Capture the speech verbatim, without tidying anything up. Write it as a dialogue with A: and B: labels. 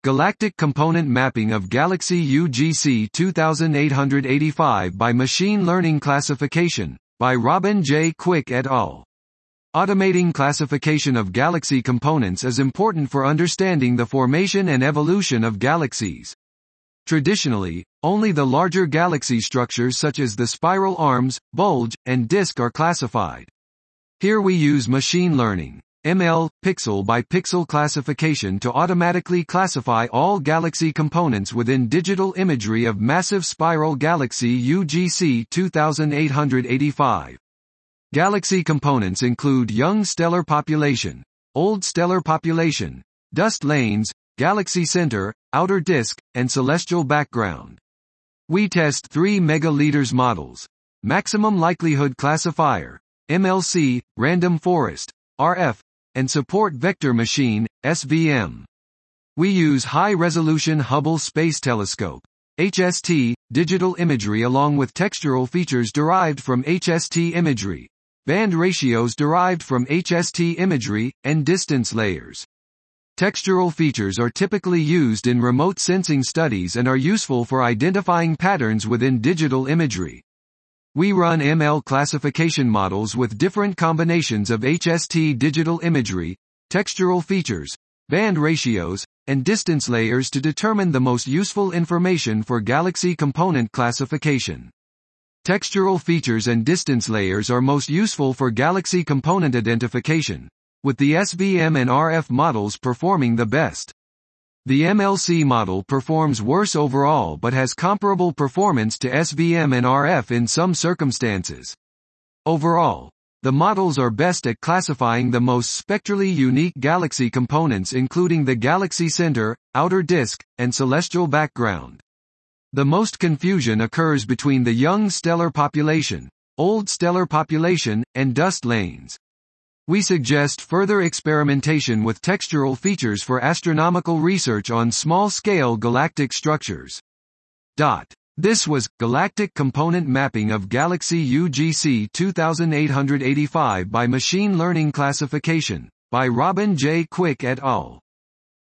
A: Galactic Component Mapping of Galaxy U G C two thousand eight hundred eighty-five by Machine Learning Classification, by Robin J. Quick et al. Automating classification of galaxy components is important for understanding the formation and evolution of galaxies. Traditionally, only the larger galaxy structures such as the spiral arms, bulge, and disk are classified. Here we use machine learning, M L, pixel-by-pixel classification to automatically classify all galaxy components within digital imagery of massive spiral galaxy U G C two thousand eight hundred eighty-five. Galaxy components include young stellar population, old stellar population, dust lanes, galaxy center, outer disk, and celestial background. We test three megaliters models: Maximum Likelihood Classifier, M L C, Random Forest, R F, and Support Vector Machine, S V M. We use High-Resolution Hubble Space Telescope, H S T, digital imagery along with textural features derived from H S T imagery, band ratios derived from H S T imagery, and distance layers. Textural features are typically used in remote sensing studies and are useful for identifying patterns within digital imagery. We run M L classification models with different combinations of H S T digital imagery, textural features, band ratios, and distance layers to determine the most useful information for galaxy component classification. Textural features and distance layers are most useful for galaxy component identification, with the S V M and R F models performing the best. The M L C model performs worse overall but has comparable performance to S V M and R F in some circumstances. Overall, the models are best at classifying the most spectrally unique galaxy components including the galaxy center, outer disk, and celestial background. The most confusion occurs between the young stellar population, old stellar population, and dust lanes. We suggest further experimentation with textural features for astronomical research on small-scale galactic structures. Dot. This was Galactic Component Mapping of Galaxy U G C two thousand eight hundred eighty-five by Machine Learning Classification, by Robin J. Quick et al.